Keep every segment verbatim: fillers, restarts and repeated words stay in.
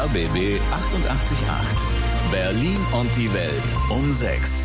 R B B achtundachtzig Komma acht. Berlin und die Welt um sechs.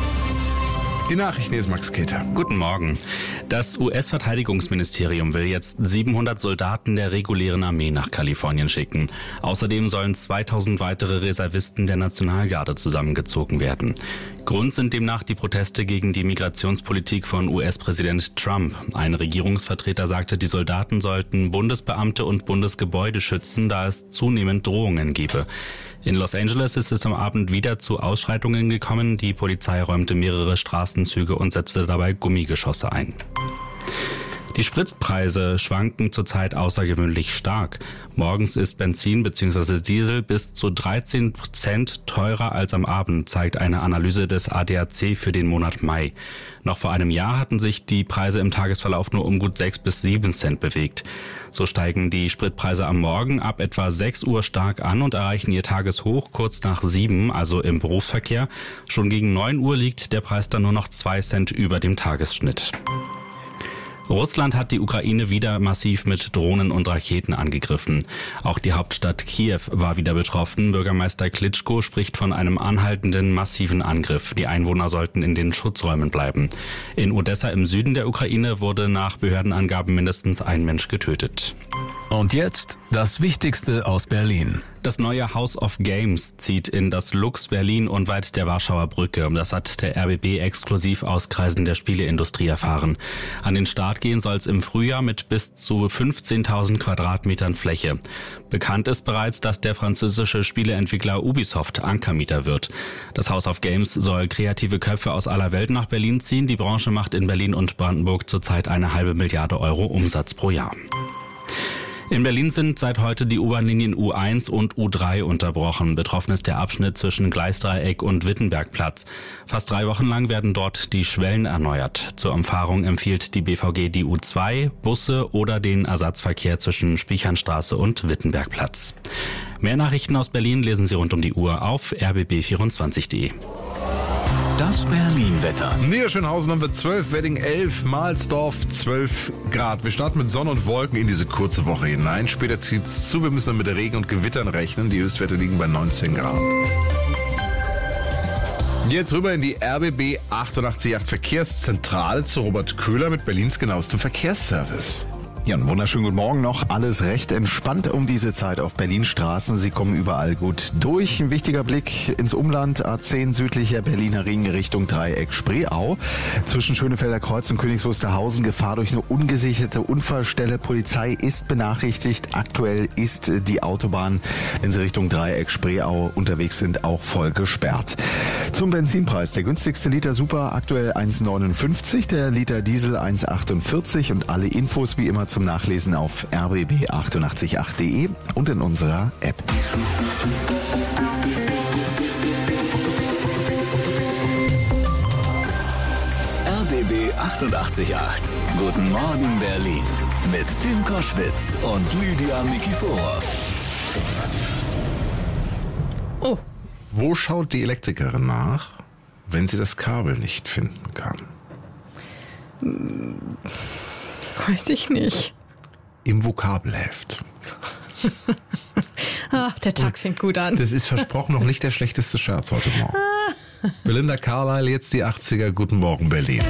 Die Nachrichten, hier ist Max Keter. Guten Morgen. Das U S-Verteidigungsministerium will jetzt siebenhundert Soldaten der regulären Armee nach Kalifornien schicken. Außerdem sollen zweitausend weitere Reservisten der Nationalgarde zusammengezogen werden. Grund sind demnach die Proteste gegen die Migrationspolitik von U S-Präsident Trump. Ein Regierungsvertreter sagte, die Soldaten sollten Bundesbeamte und Bundesgebäude schützen, da es zunehmend Drohungen gebe. In Los Angeles ist es am Abend wieder zu Ausschreitungen gekommen. Die Polizei räumte mehrere Straßenzüge und setzte dabei Gummigeschosse ein. Die Spritpreise schwanken zurzeit außergewöhnlich stark. Morgens ist Benzin bzw. Diesel bis zu dreizehn Cent teurer als am Abend, zeigt eine Analyse des A D A C für den Monat Mai. Noch vor einem Jahr hatten sich die Preise im Tagesverlauf nur um gut sechs bis sieben Cent bewegt. So steigen die Spritpreise am Morgen ab etwa sechs Uhr stark an und erreichen ihr Tageshoch kurz nach sieben, also im Berufsverkehr. Schon gegen neun Uhr liegt der Preis dann nur noch zwei Cent über dem Tagesschnitt. Russland hat die Ukraine wieder massiv mit Drohnen und Raketen angegriffen. Auch die Hauptstadt Kiew war wieder betroffen. Bürgermeister Klitschko spricht von einem anhaltenden, massiven Angriff. Die Einwohner sollten in den Schutzräumen bleiben. In Odessa im Süden der Ukraine wurde nach Behördenangaben mindestens ein Mensch getötet. Und jetzt das Wichtigste aus Berlin. Das neue House of Games zieht in das Lux Berlin unweit der Warschauer Brücke. Das hat der R B B exklusiv aus Kreisen der Spieleindustrie erfahren. An den Start gehen soll es im Frühjahr mit bis zu fünfzehntausend Quadratmetern Fläche. Bekannt ist bereits, dass der französische Spieleentwickler Ubisoft Ankermieter wird. Das House of Games soll kreative Köpfe aus aller Welt nach Berlin ziehen. Die Branche macht in Berlin und Brandenburg zurzeit eine halbe Milliarde Euro Umsatz pro Jahr. In Berlin sind seit heute die U-Bahn-Linien U eins und U drei unterbrochen. Betroffen ist der Abschnitt zwischen Gleisdreieck und Wittenbergplatz. Fast drei Wochen lang werden dort die Schwellen erneuert. Zur Umfahrung empfiehlt die B V G die U zwei, Busse oder den Ersatzverkehr zwischen Spichernstraße und Wittenbergplatz. Mehr Nachrichten aus Berlin lesen Sie rund um die Uhr auf r b b vierundzwanzig punkt de. Das Berlin-Wetter. Niederschönhausen haben wir zwölf, Wedding elf, Mahlsdorf zwölf Grad. Wir starten mit Sonne und Wolken in diese kurze Woche hinein. Später zieht's zu, wir müssen dann mit Regen und Gewittern rechnen. Die Höchstwerte liegen bei neunzehn Grad. Jetzt rüber in die R B B achtundachtzig Komma acht Verkehrszentrale zu Robert Köhler mit Berlins genauestem Verkehrsservice. Ja, einen wunderschönen guten Morgen noch. Alles recht entspannt um diese Zeit auf Berlins Straßen. Sie kommen überall gut durch. Ein wichtiger Blick ins Umland. A zehn südlicher Berliner Ring Richtung Dreieck Spreeau. Zwischen Schönefelder Kreuz und Königs Wusterhausen Gefahr durch eine ungesicherte Unfallstelle. Polizei ist benachrichtigt. Aktuell ist die Autobahn, wenn Sie Richtung Dreieck Spreeau unterwegs sind, auch voll gesperrt. Zum Benzinpreis. Der günstigste Liter Super aktuell eins Komma neunundfünfzig, der Liter Diesel eins Komma achtundvierzig und alle Infos wie immer zum Nachlesen auf r b b achtundachtzig Komma acht punkt de und in unserer App. R B B achtundachtzig Komma acht. Guten Morgen Berlin. Mit Tim Koschwitz und Lydia Nikiforov. Oh. Wo schaut die Elektrikerin nach, wenn sie das Kabel nicht finden kann? Weiß ich nicht. Im Vokabelheft. Ach, der Tag fängt gut an. Das ist versprochen noch nicht der schlechteste Scherz heute Morgen. Belinda Carlisle, jetzt die achtziger. Guten Morgen Berlin.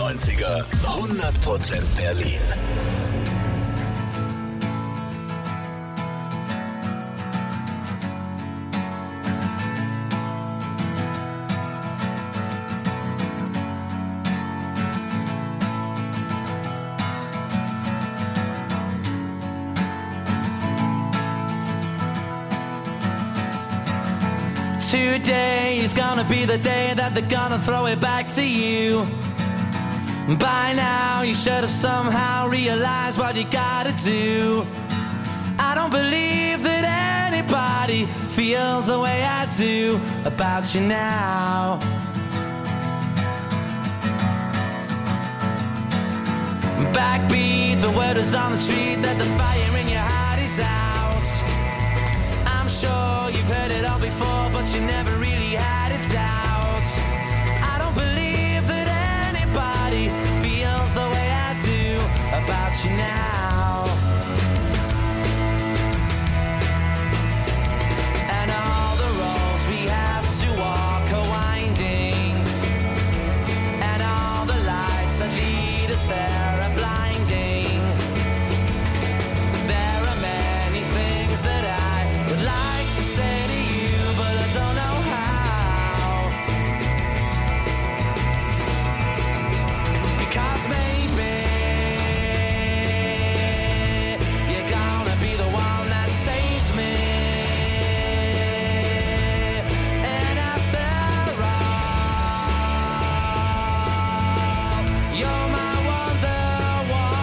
neunziger, hundert Prozent Berlin. Today is gonna be the day that they're gonna throw it back to you. By now you should have somehow realized what you gotta do. I don't believe that anybody feels the way I do about you now. Backbeat, the word is on the street that the fire in your heart is out. I'm sure you've heard it all before, but you never really had a doubt. I don't believe that anybody feels the way I do about you now. And all the roads we have to walk are winding, and all the lights that lead us there are blinding. There are many things that I would like to say to you, but I don't know how. Because maybe you're gonna be the one that saves me. And after all, you're my Wonderwall.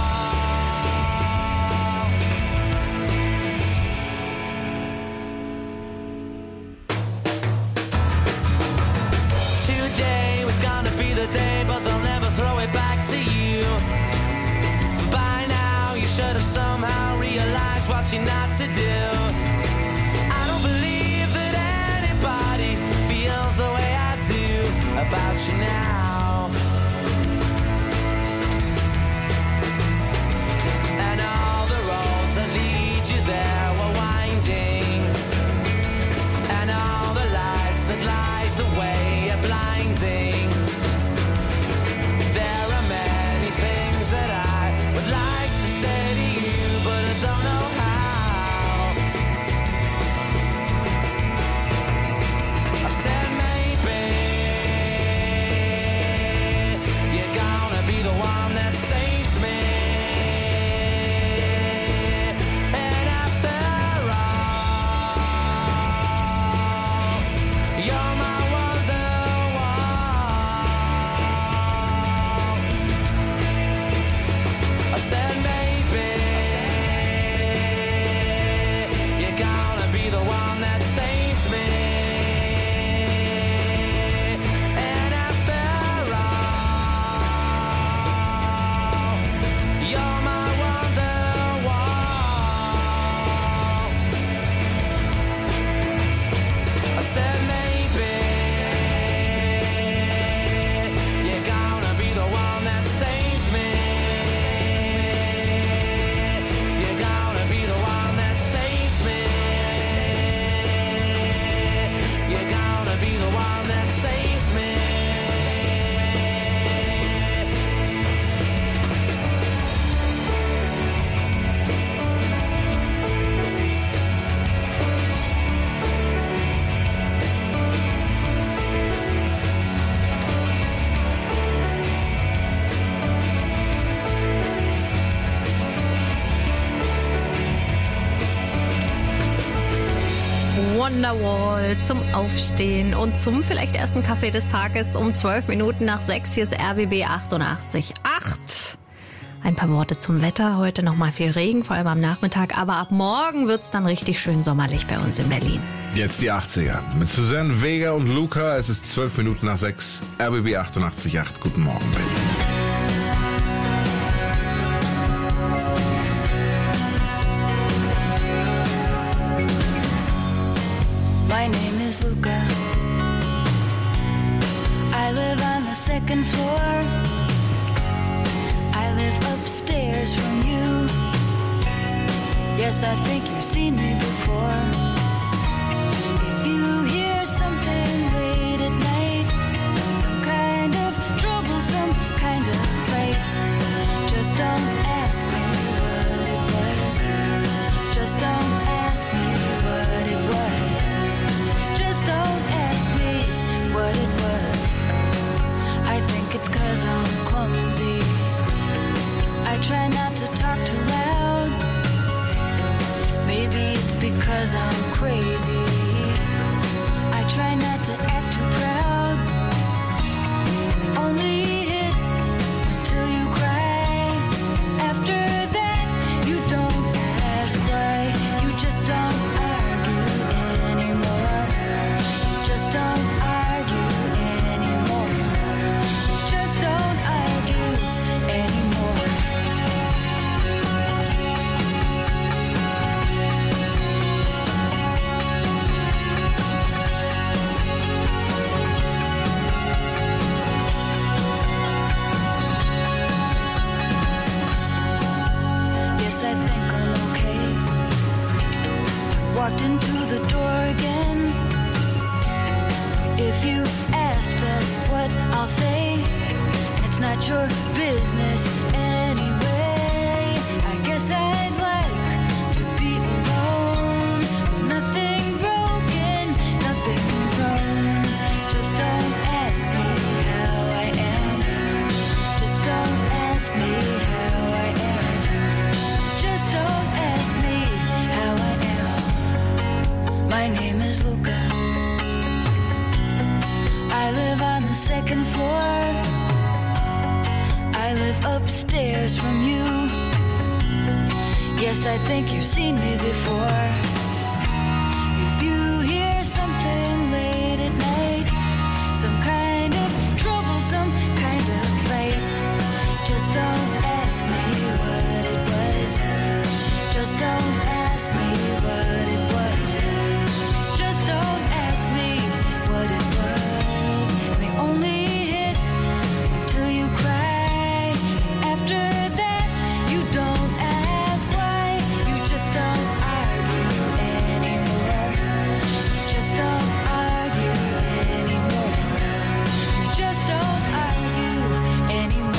Today was gonna be the day, but they'll never throw it back to you. By now you should have somehow realized what you're not to do. I don't believe that anybody feels the way I do about you now. And all the roads that lead you there were winding, and all the lights that light the way are blinding. There are many things that I would like to say to you, but I don't know how. I said maybe you're gonna be the one that saves me. And after all, you're my Wonderwall. I said maybe you're gonna be the one that saves me. And after all, you're my Wonderwall. I said maybe you're gonna be the one that saves me. You're gonna be the one that saves me. You're gonna be the one that saves me. Wonderwall zum Aufstehen und zum vielleicht ersten Kaffee des Tages um zwölf Minuten nach sechs. Hier ist R B B achtundachtzig Komma acht. Ein paar Worte zum Wetter. Heute noch mal viel Regen, vor allem am Nachmittag. Aber ab morgen wird's dann richtig schön sommerlich bei uns in Berlin. Jetzt die achtziger. Mit Suzanne Vega und Luca. Es ist zwölf Minuten nach sechs. R B B achtundachtzig Komma acht. Guten Morgen, Berlin. My name is Luca. I live on the second floor. I live upstairs from you. Yes, I think you've seen me before. If you hear something late at night, some kind of troublesome kind business anyway. I guess I'd like to be alone, with nothing broken, nothing wrong. Just don't ask me how I am. Just don't ask me how I am. Just don't ask me how I am. My name is Luca. I live on the second floor. I live upstairs from you. Yes, I think you've seen me before. If you hear something late at night, some kind of trouble, some kind of fight, just don't ask me what it was. Just don't ask me what it was. Just don't ask me what it was. They only hit until you cry. After that, you don't ask why. You just don't argue anymore. Just don't argue anymore. You just don't argue anymore.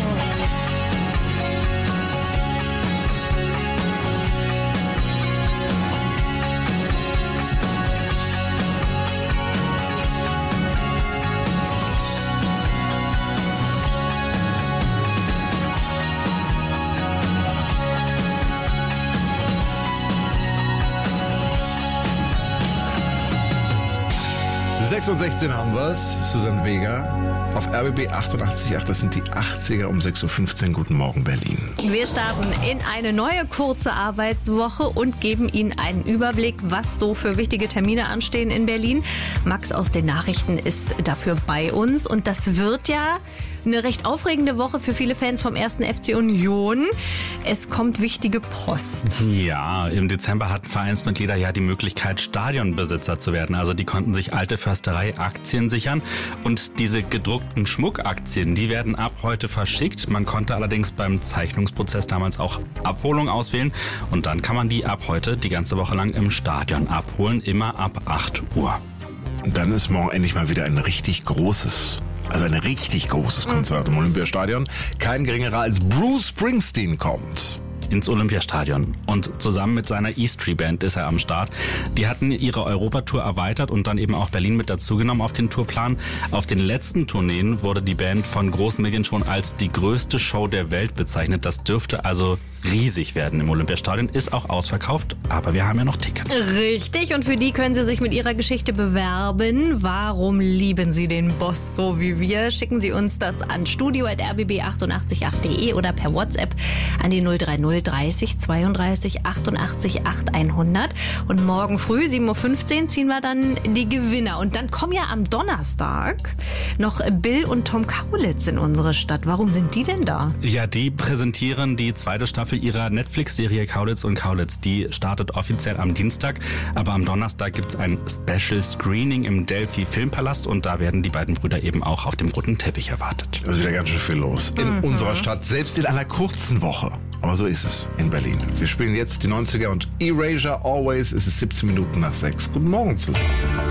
sechs und sechzehn haben wir's. Susanne Vega auf R B B achtundachtzig Komma acht. Das sind die achtziger um sechs Uhr fünfzehn. Guten Morgen, Berlin. Wir starten in eine neue kurze Arbeitswoche und geben Ihnen einen Überblick, was so für wichtige Termine anstehen in Berlin. Max aus den Nachrichten ist dafür bei uns und das wird ja eine recht aufregende Woche für viele Fans vom ersten F C Union. Es kommt wichtige Post. Ja, im Dezember hatten Vereinsmitglieder ja die Möglichkeit, Stadionbesitzer zu werden. Also die konnten sich alte Försterei-Aktien sichern. Und diese gedruckten Schmuckaktien, die werden ab heute verschickt. Man konnte allerdings beim Zeichnungsprozess damals auch Abholung auswählen. Und dann kann man die ab heute die ganze Woche lang im Stadion abholen, immer ab acht Uhr. Und dann ist morgen endlich mal wieder ein richtig großes, also ein richtig großes Konzert im Olympiastadion. Kein geringerer als Bruce Springsteen kommt ins Olympiastadion. Und zusammen mit seiner E-Street-Band ist er am Start. Die hatten ihre Europatour erweitert und dann eben auch Berlin mit dazugenommen auf den Tourplan. Auf den letzten Tourneen wurde die Band von großen Medien schon als die größte Show der Welt bezeichnet. Das dürfte also riesig werden im Olympiastadion. Ist auch ausverkauft, aber wir haben ja noch Tickets. Richtig, und für die können Sie sich mit Ihrer Geschichte bewerben. Warum lieben Sie den Boss so wie wir? Schicken Sie uns das an studio at r b b achtundachtzig Komma acht punkt de oder per WhatsApp an die null drei null dreißig zweiunddreißig achtundachtzig acht hundert. Und morgen früh, sieben Uhr fünfzehn, ziehen wir dann die Gewinner. Und dann kommen ja am Donnerstag noch Bill und Tom Kaulitz in unsere Stadt. Warum sind die denn da? Ja, die präsentieren die zweite Staffel ihrer Netflix-Serie Kaulitz und Kaulitz. Die startet offiziell am Dienstag, aber am Donnerstag gibt's ein Special Screening im Delphi Filmpalast und da werden die beiden Brüder eben auch auf dem roten Teppich erwartet. Da ist wieder ganz schön viel los in mhm. unserer Stadt, selbst in einer kurzen Woche. Aber so ist es in Berlin. Wir spielen jetzt die neunziger und Erasure Always. Es ist siebzehn Minuten nach sechs. Guten Morgen zusammen.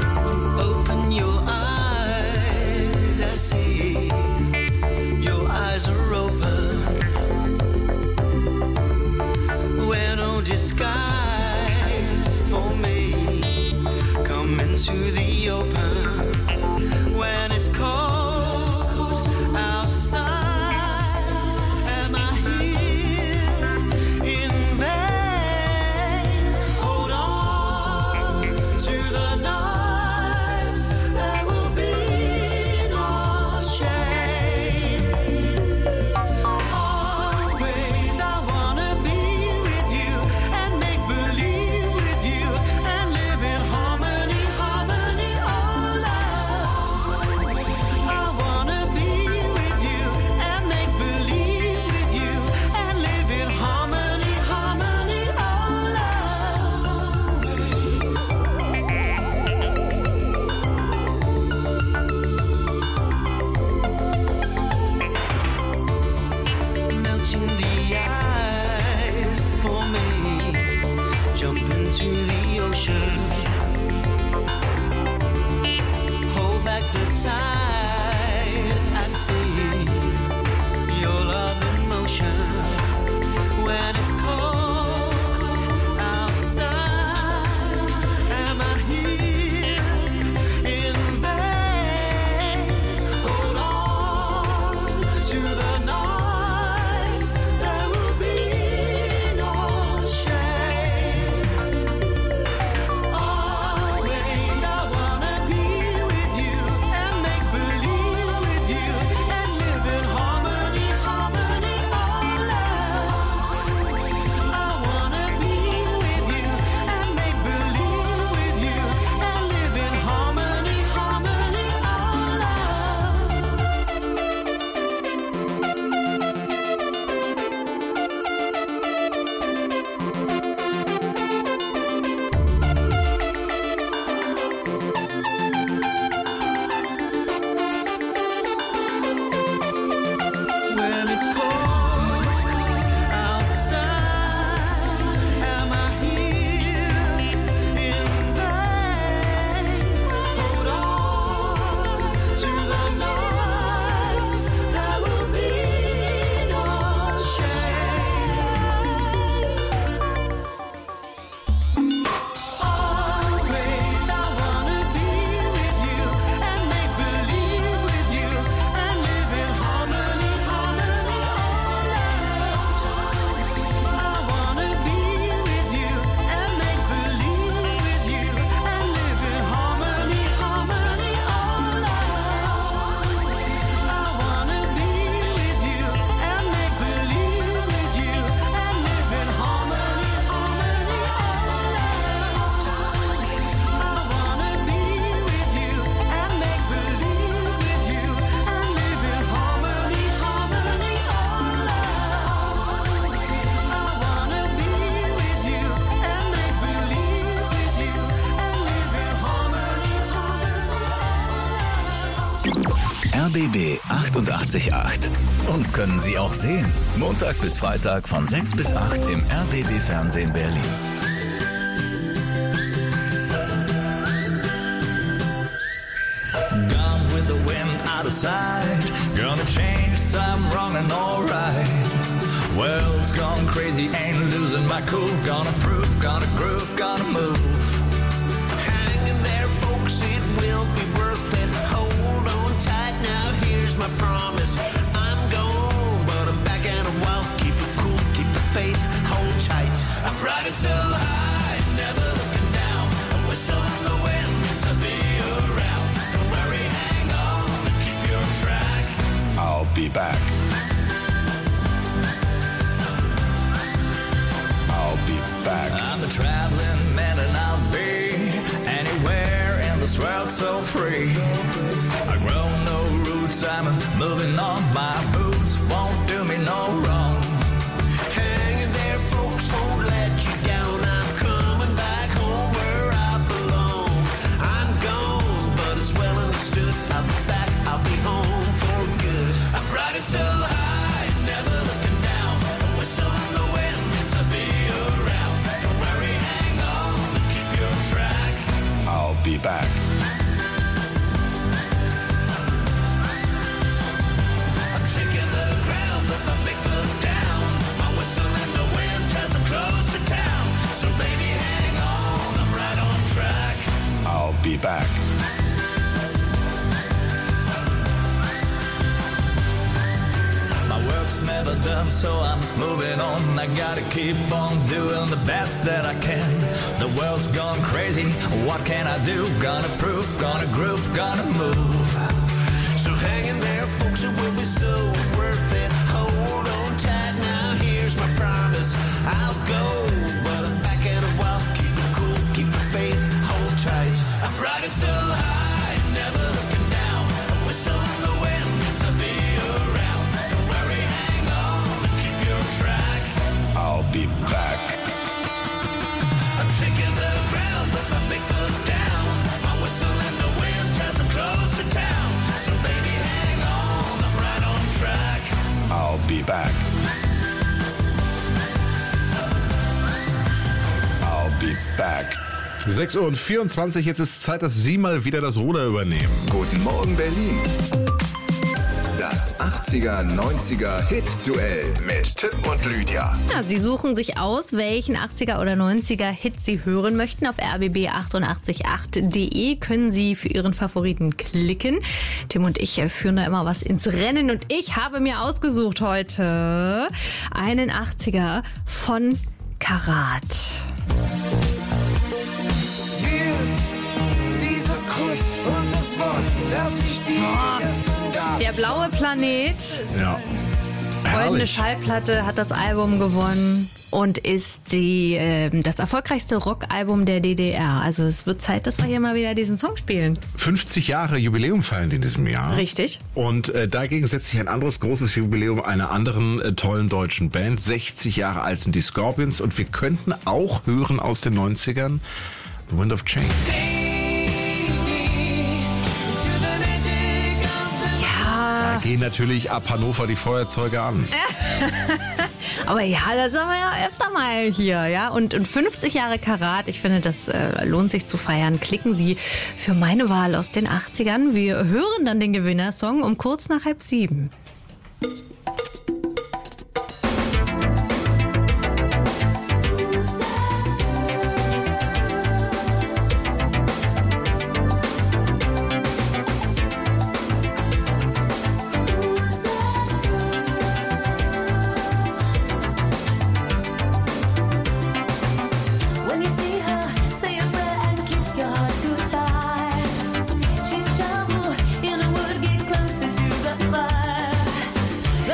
Open your eyes, I see. Your eyes are open. Where no disguise for me. Come into the open. When it's cold outside, am I here in vain? Hold on to the night. B B achtundachtzig Komma acht. Uns können Sie auch sehen. Montag bis Freitag von sechs bis acht im R B B Fernsehen Berlin. Gone with the wind out of sight. Gonna change some wrong and alright. World's gone crazy, ain't losing my cool. Gonna prove, gonna groove, gonna move. Hang in there, folks, it will be worth it. Hold on tight, now here's my promise. I'm gone, but I'm back in a while. Keep it cool, keep the faith, hold tight. I'm riding so high, never looking down. A whistle in the wind means I'll be around. Don't worry, hang on, keep your track. I'll be back. I'll be back. I'm the traveling man and I'll be anywhere in this world so free. I grow no roots, I'm moving on. My boots won't do me no wrong. Hang in there, folks, won't let you down. I'm coming back home where I belong. I'm gone, but it's well understood. I'll be back, I'll be home for good. I'm riding so high, never looking down. A whistle in the wind means I'll be around. Don't worry, hang on, keep your track. I'll be back. I'm shaking the ground with my big foot down. My whistle in the wind as I'm close to town. So baby, hang on, I'm right on track. I'll be back. My work's never done, so I'm moving on. I gotta keep on doing the best that I can. The world's gone crazy, what can I do? Gonna prove, gonna groove, gonna move. So hang in there, folks, it will be so worth it. Hold on tight, now here's my promise. I'll go, but I'm back in a while. Keep it cool, keep the faith, hold tight. I'm riding so high, never looking down. A whistle in the wind means I'll be around. Don't worry, hang on, keep your track. I'll be back. I'm shaking the ground with my big foot down. My whistle in the wind tells I'm close to town. So baby, hang on, I'm right on track. I'll be back. I'll be back. sechs Uhr vierundzwanzig, jetzt ist Zeit, dass Sie mal wieder das Ruder übernehmen. Guten Morgen Berlin. Das achtziger, neunziger Hit-Duell mit Tim und Lydia. Ja, Sie suchen sich aus, welchen achtziger oder neunziger Hit Sie hören möchten. Auf r b b achtundachtzig Komma acht punkt de können Sie für Ihren Favoriten klicken. Tim und ich führen da immer was ins Rennen und ich habe mir ausgesucht heute einen achtziger von Karat. Dieser Kuss und das Wort, das ich dir gestern gab. Der blaue Planet, Ja. goldene Herrlich. Schallplatte, hat das Album gewonnen und ist die, äh, das erfolgreichste Rockalbum der D D R. Also es wird Zeit, dass wir hier mal wieder diesen Song spielen. fünfzig Jahre Jubiläum feiern die in diesem Jahr. Richtig. Und äh, dagegen setzt sich ein anderes großes Jubiläum einer anderen äh, tollen deutschen Band. sechzig Jahre alt sind die Scorpions und wir könnten auch hören aus den neunzigern The Wind of Change. Da gehen natürlich ab Hannover die Feuerzeuge an. Aber ja, das haben wir ja öfter mal hier, ja. Und, und fünfzig Jahre Karat, ich finde, das äh, lohnt sich zu feiern. Klicken Sie für meine Wahl aus den achtzigern. Wir hören dann den Gewinnersong um kurz nach halb sieben. When you see her, say a prayer and kiss your heart goodbye. She's trouble in a wood, get closer to the fire.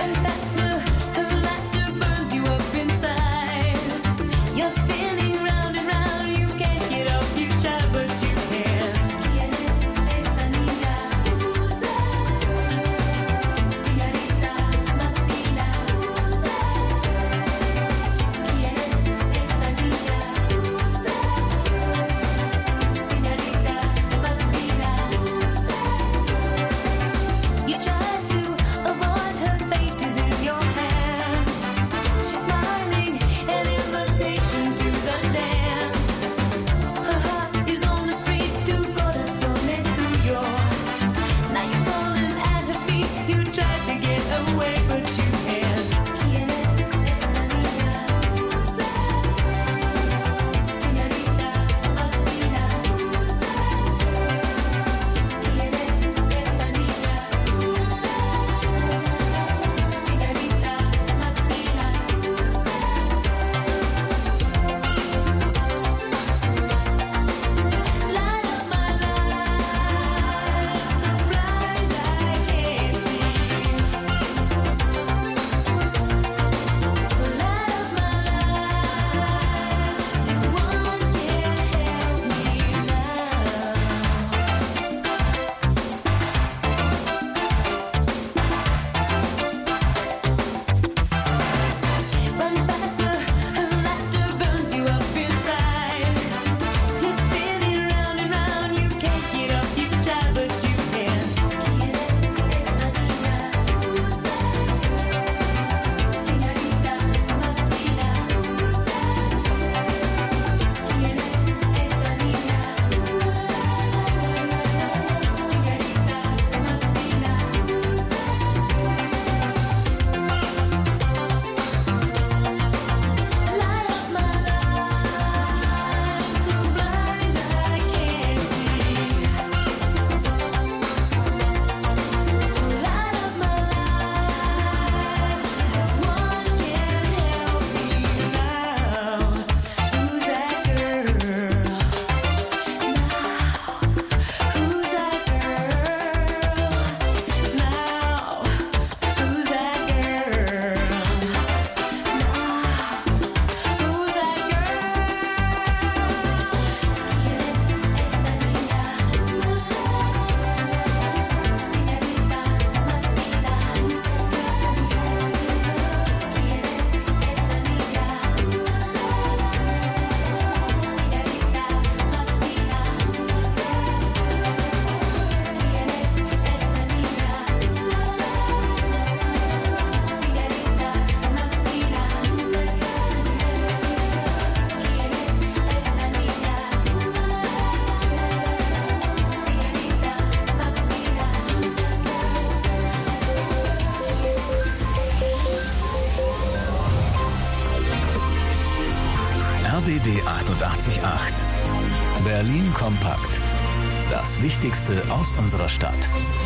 B B achtundachtzig Komma acht. Berlin kompakt. Das Wichtigste aus unserer Stadt.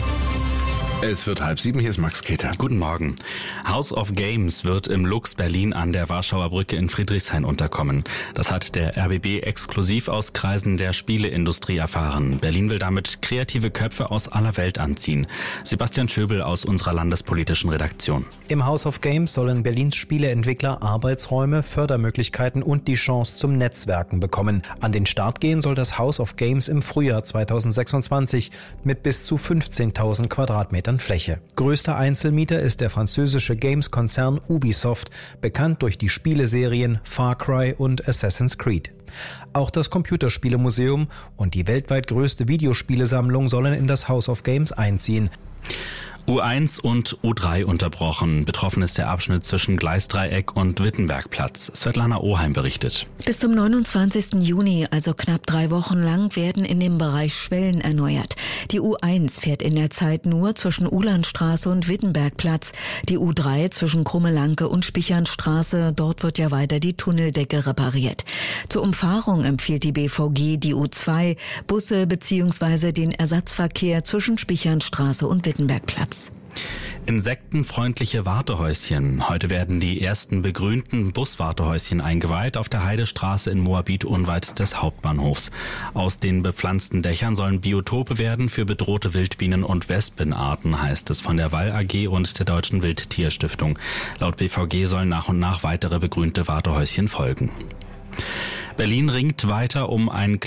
Es wird halb sieben, hier ist Max Keter. Guten Morgen. House of Games wird im Lux Berlin an der Warschauer Brücke in Friedrichshain unterkommen. Das hat der R B B exklusiv aus Kreisen der Spieleindustrie erfahren. Berlin will damit kreative Köpfe aus aller Welt anziehen. Sebastian Schöbel aus unserer landespolitischen Redaktion. Im House of Games sollen Berlins Spieleentwickler Arbeitsräume, Fördermöglichkeiten und die Chance zum Netzwerken bekommen. An den Start gehen soll das House of Games im Frühjahr zweitausendsechsundzwanzig mit bis zu fünfzehntausend Quadratmetern Fläche. Größter Einzelmieter ist der französische Games-Konzern Ubisoft, bekannt durch die Spieleserien Far Cry und Assassin's Creed. Auch das Computerspielemuseum und die weltweit größte Videospielesammlung sollen in das House of Games einziehen. U eins und U drei unterbrochen. Betroffen ist der Abschnitt zwischen Gleisdreieck und Wittenbergplatz. Svetlana Oheim berichtet. Bis zum neunundzwanzigsten Juni, also knapp drei Wochen lang, werden in dem Bereich Schwellen erneuert. Die U eins fährt in der Zeit nur zwischen Ulandstraße und Wittenbergplatz. Die U drei zwischen Krummelanke und Spichernstraße. Dort wird ja weiter die Tunneldecke repariert. Zur Umfahrung empfiehlt die B V G die U zwei, Busse bzw. den Ersatzverkehr zwischen Spichernstraße und Wittenbergplatz. Insektenfreundliche Wartehäuschen. Heute werden die ersten begrünten Buswartehäuschen eingeweiht auf der Heidestraße in Moabit unweit des Hauptbahnhofs. Aus den bepflanzten Dächern sollen Biotope werden für bedrohte Wildbienen und Wespenarten, heißt es von der Wall A G und der Deutschen Wildtierstiftung. Laut B V G sollen nach und nach weitere begrünte Wartehäuschen folgen. Berlin ringt weiter um ein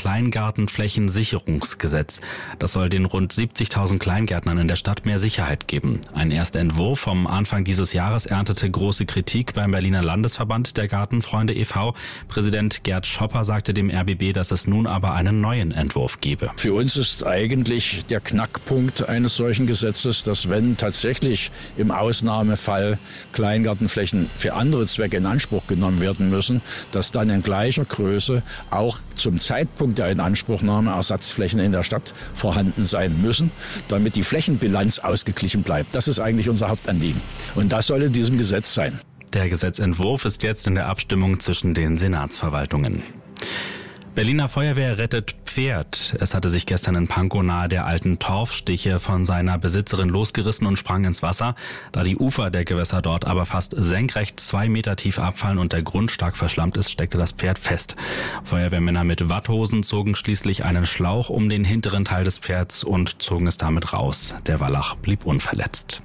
Kleingartenflächensicherungsgesetz. Das soll den rund siebzigtausend Kleingärtnern in der Stadt mehr Sicherheit geben. Ein erster Entwurf vom Anfang dieses Jahres erntete große Kritik beim Berliner Landesverband der Gartenfreunde e V Präsident Gerd Schopper sagte dem R B B, dass es nun aber einen neuen Entwurf gebe. Für uns ist eigentlich der Knackpunkt eines solchen Gesetzes, dass wenn tatsächlich im Ausnahmefall Kleingartenflächen für andere Zwecke in Anspruch genommen werden müssen, dass dann in gleicher Größe auch zum Zeitpunkt der Inanspruchnahme Ersatzflächen in der Stadt vorhanden sein müssen, damit die Flächenbilanz ausgeglichen bleibt. Das ist eigentlich unser Hauptanliegen. Und das soll in diesem Gesetz sein. Der Gesetzentwurf ist jetzt in der Abstimmung zwischen den Senatsverwaltungen. Berliner Feuerwehr rettet Pferd. Es hatte sich gestern in Pankow nahe der alten Torfstiche von seiner Besitzerin losgerissen und sprang ins Wasser. Da die Ufer der Gewässer dort aber fast senkrecht zwei Meter tief abfallen und der Grund stark verschlammt ist, steckte das Pferd fest. Feuerwehrmänner mit Watthosen zogen schließlich einen Schlauch um den hinteren Teil des Pferds und zogen es damit raus. Der Wallach blieb unverletzt.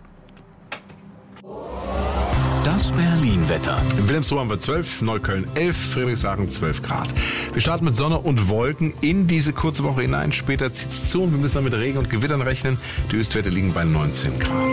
Das Berlin-Wetter. In Wilhelmsruhe haben wir zwölf, Neukölln elf, Friedrichshagen zwölf Grad. Wir starten mit Sonne und Wolken in diese kurze Woche hinein. Später zieht es zu und wir müssen dann mit Regen und Gewittern rechnen. Die Höchstwerte liegen bei neunzehn Grad.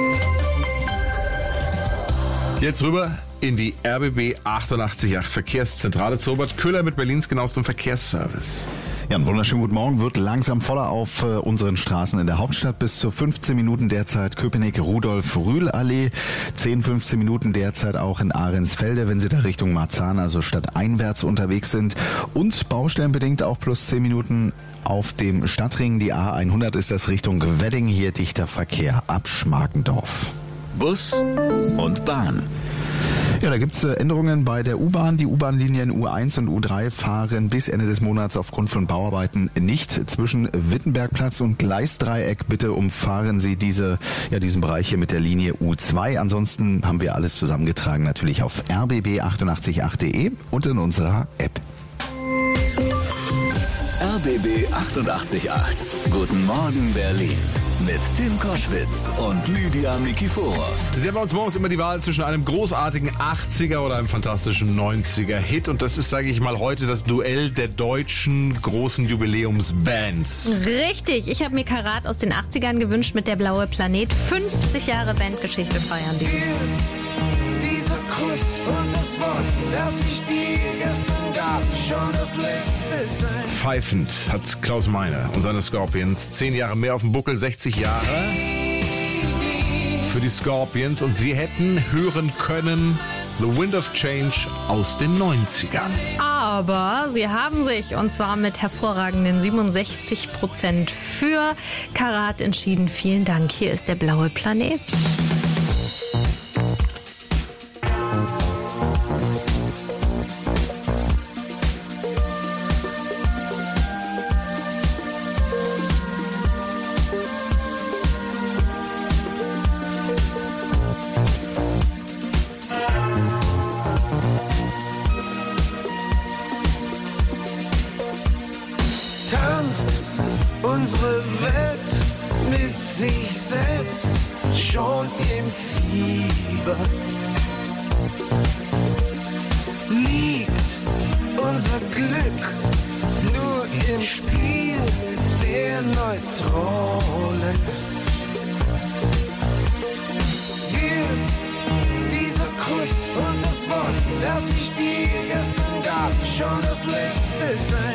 Jetzt rüber in die R B B achtundachtzig Komma acht Verkehrszentrale zu Robert Köhler mit Berlins genauestem Verkehrsservice. Ja, einen wunderschönen guten Morgen. Wird langsam voller auf äh, unseren Straßen in der Hauptstadt. Bis zu fünfzehn Minuten derzeit Köpenick-Rudolf-Rühl-Allee. zehn, fünfzehn Minuten derzeit auch in Ahrensfelde, wenn Sie da Richtung Marzahn, also stadteinwärts unterwegs sind. Und baustellenbedingt auch plus zehn Minuten auf dem Stadtring. Die A hundert ist das Richtung Wedding. Hier dichter Verkehr ab Schmarkendorf. Bus und Bahn. Ja, da gibt's Änderungen bei der U-Bahn. Die U-Bahn-Linien U eins und U drei fahren bis Ende des Monats aufgrund von Bauarbeiten nicht. Zwischen Wittenbergplatz und Gleisdreieck bitte umfahren Sie diese, ja, diesen Bereich hier mit der Linie U zwei. Ansonsten haben wir alles zusammengetragen natürlich auf r b b achtundachtzig Komma acht punkt de und in unserer App. R B B achtundachtzig Komma acht. Guten Morgen Berlin. Mit Tim Koschwitz und Lydia Mikiforov. Sie haben bei uns morgens immer die Wahl zwischen einem großartigen achtziger oder einem fantastischen neunziger Hit. Und das ist, sage ich mal, heute das Duell der deutschen großen Jubiläumsbands. Richtig. Ich habe mir Karat aus den achtzigern gewünscht mit der Blaue Planet. fünfzig Jahre Bandgeschichte feiern die. Dieser Kuss und das Wort, das ich dir gestern gab, schon das letzte sein. Pfeifend hat Klaus Meine und seine Scorpions zehn Jahre mehr auf dem Buckel, sechzig Jahre für die Scorpions. Und sie hätten hören können The Wind of Change aus den neunzigern. Aber sie haben sich, und zwar mit hervorragenden siebenundsechzig Prozent für Karat entschieden. Vielen Dank. Hier ist der Blaue Planet. unsere Welt mit sich selbst schon im Fieber. Liegt unser Glück nur im Spiel der Neutronen? Wird dieser Kuss und das Wort, das ich dir gestern gab, schon das letzte sein?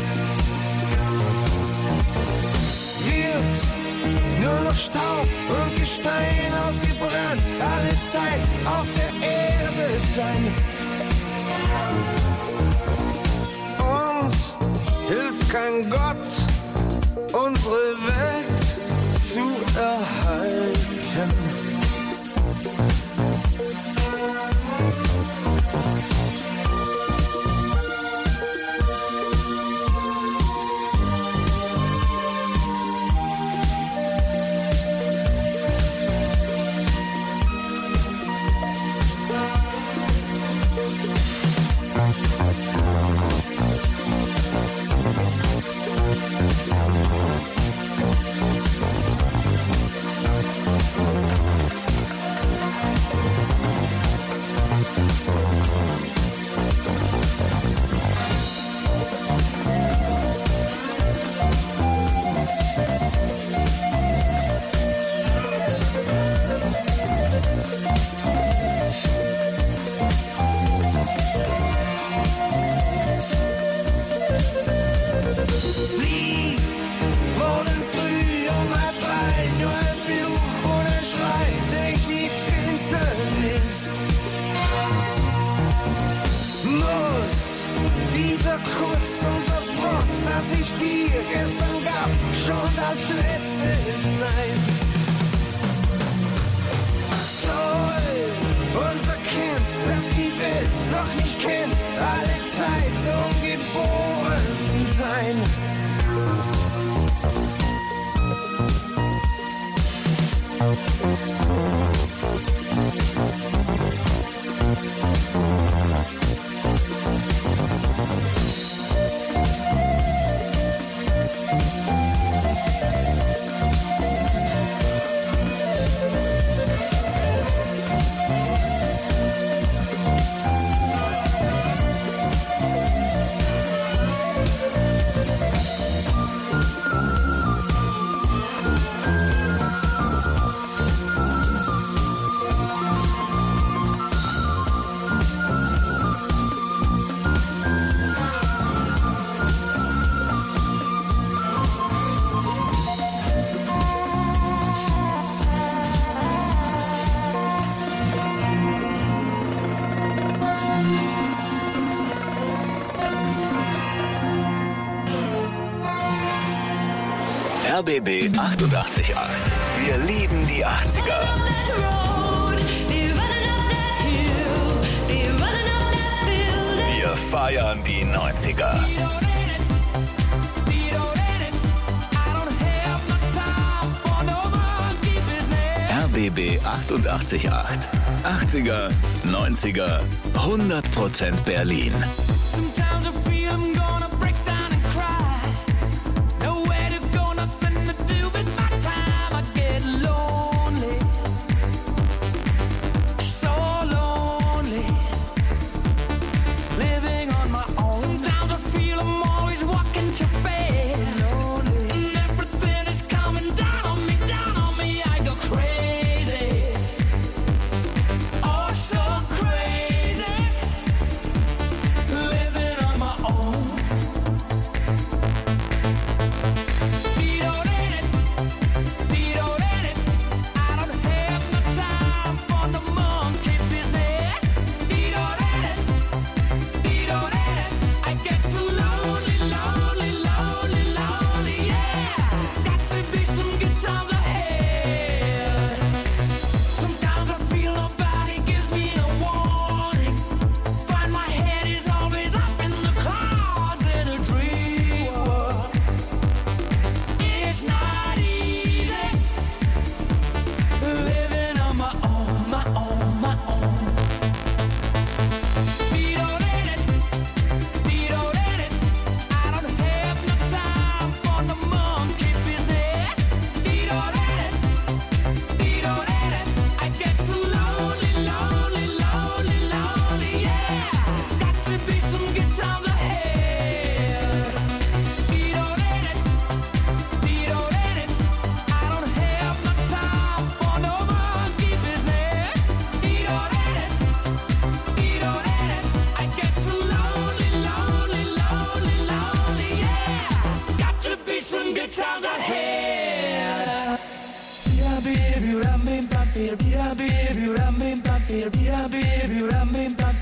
Wird nur noch Staub und Gestein ausgebrannt alle Zeit auf der Erde sein? Uns hilft kein Gott, unsere Welt zu erhalten. R B B achtundachtzig Komma acht. Wir lieben die achtziger. Wir feiern die neunziger. R B B achtundachtzig Komma acht. achtziger, neunziger, hundert Prozent Berlin. Living on my own.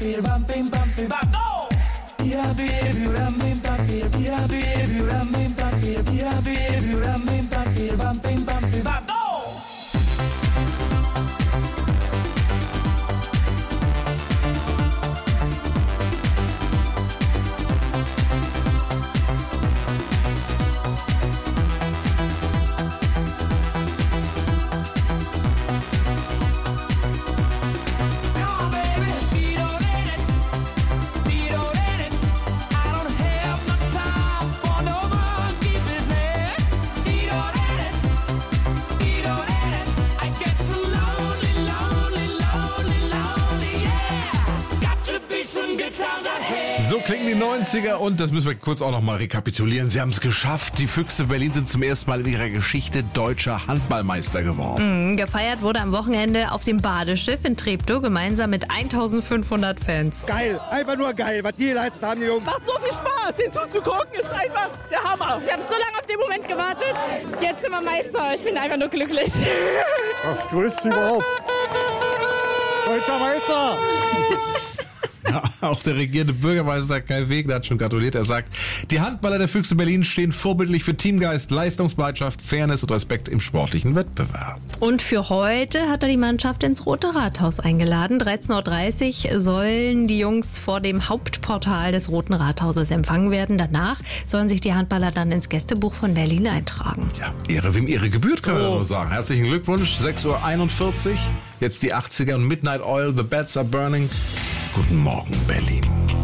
So klingen die neunziger und das müssen wir kurz auch noch mal rekapitulieren. Sie haben es geschafft. Die Füchse Berlin sind zum ersten Mal in ihrer Geschichte deutscher Handballmeister geworden. Mhm, gefeiert wurde am Wochenende auf dem Badeschiff in Treptow gemeinsam mit eintausendfünfhundert Fans. Geil, einfach nur geil, was die geleistet haben, die Jungs. Macht so viel Spaß, den zuzugucken, ist einfach der Hammer. Ich habe so lange auf den Moment gewartet. Jetzt sind wir Meister. Ich bin einfach nur glücklich. Das Größte überhaupt. Deutscher Meister. Ja, auch der regierende Bürgermeister Kai Wegner hat schon gratuliert. Er sagt, die Handballer der Füchse Berlin stehen vorbildlich für Teamgeist, Leistungsbereitschaft, Fairness und Respekt im sportlichen Wettbewerb. Und für heute hat er die Mannschaft ins Rote Rathaus eingeladen. dreizehn Uhr dreißig sollen die Jungs vor dem Hauptportal des Roten Rathauses empfangen werden. Danach sollen sich die Handballer dann ins Gästebuch von Berlin eintragen. Ja, Ehre wem Ehre gebührt, kann man So. nur sagen. Herzlichen Glückwunsch, sechs Uhr einundvierzig. Jetzt die achtziger und Midnight Oil, The Bats Are Burning. Guten Morgen, Berlin.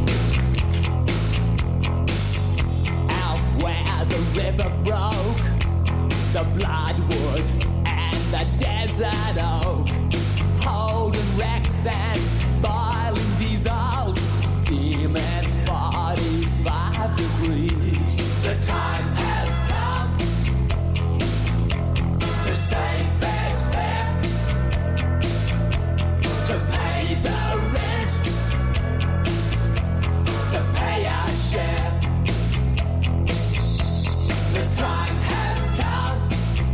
Out where the river broke, the bloodwood and the desert oak, holding wrecks and boiling diesels, steaming forty-five degrees. The time has come to save this fair, to pay the rent, to pay our share. The time has come.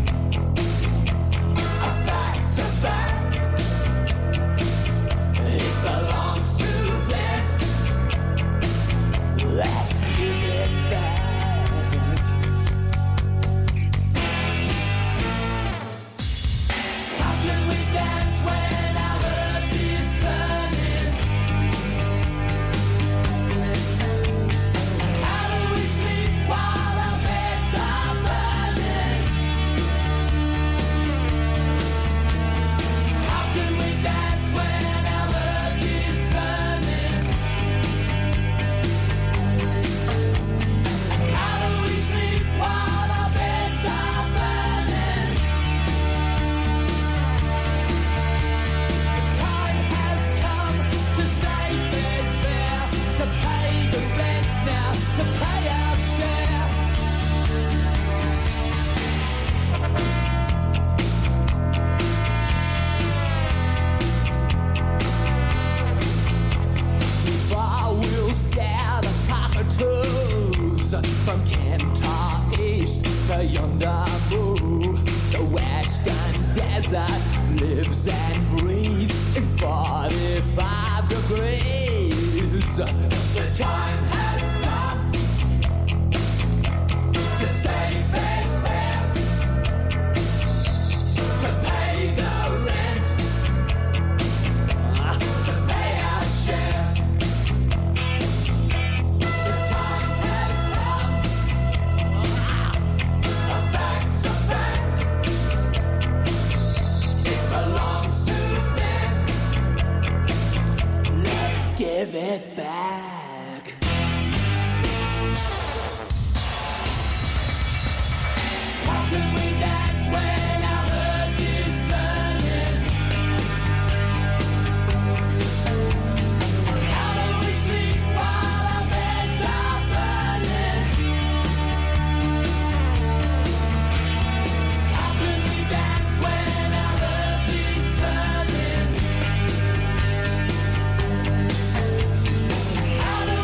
A fact's a fact. It belongs to them. Let's give it back. How can we dance when our earth is turning? How do we sleep while our beds are burning? How can we dance when our earth is turning? How do we sleep while our beds are burning? The time has come to save this fair, to pay the rent now, to pay our share. Far we'll scare the cockatoos from Kentar East to yonder Moo. The western desert lives and breathes in forty-five degrees. The time has come to save this fair, to pay the rent, to pay our share. The time has come. A fact's a fact. It belongs to them. Let's give it back. How can we dance when our earth is turning? How do we sleep while our beds are burning? How can we dance when our earth is turning? How do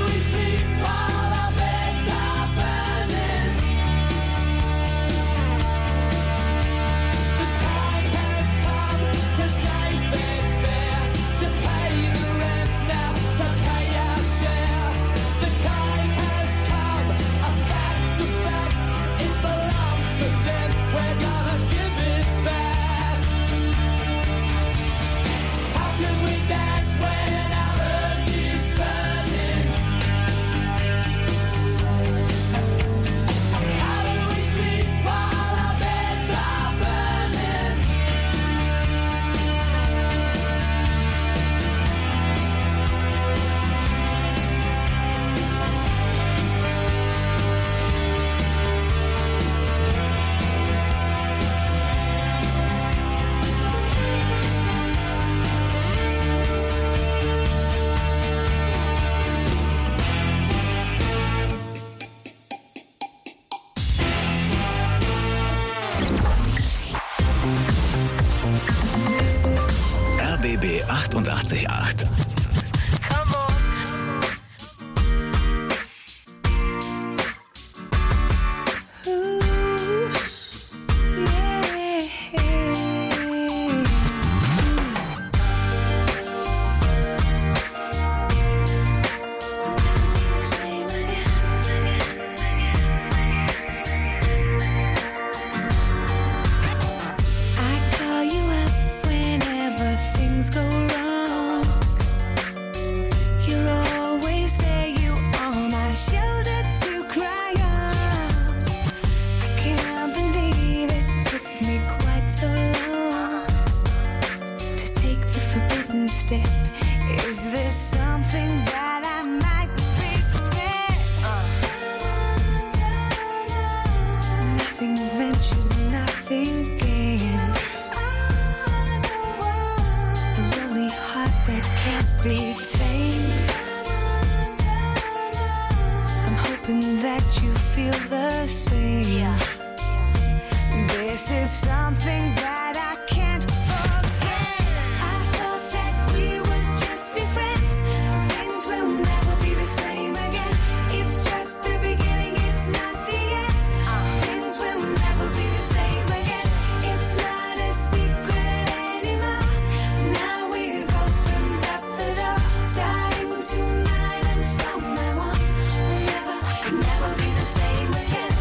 that you feel the same. This is something that I can't forget. I thought that we would just be friends. Things will never be the same again. It's just the beginning, it's not the end. Things will never be the same again. It's not a secret anymore. Now we've opened up the door. Starting tonight and from now on, we'll never, never be the same again.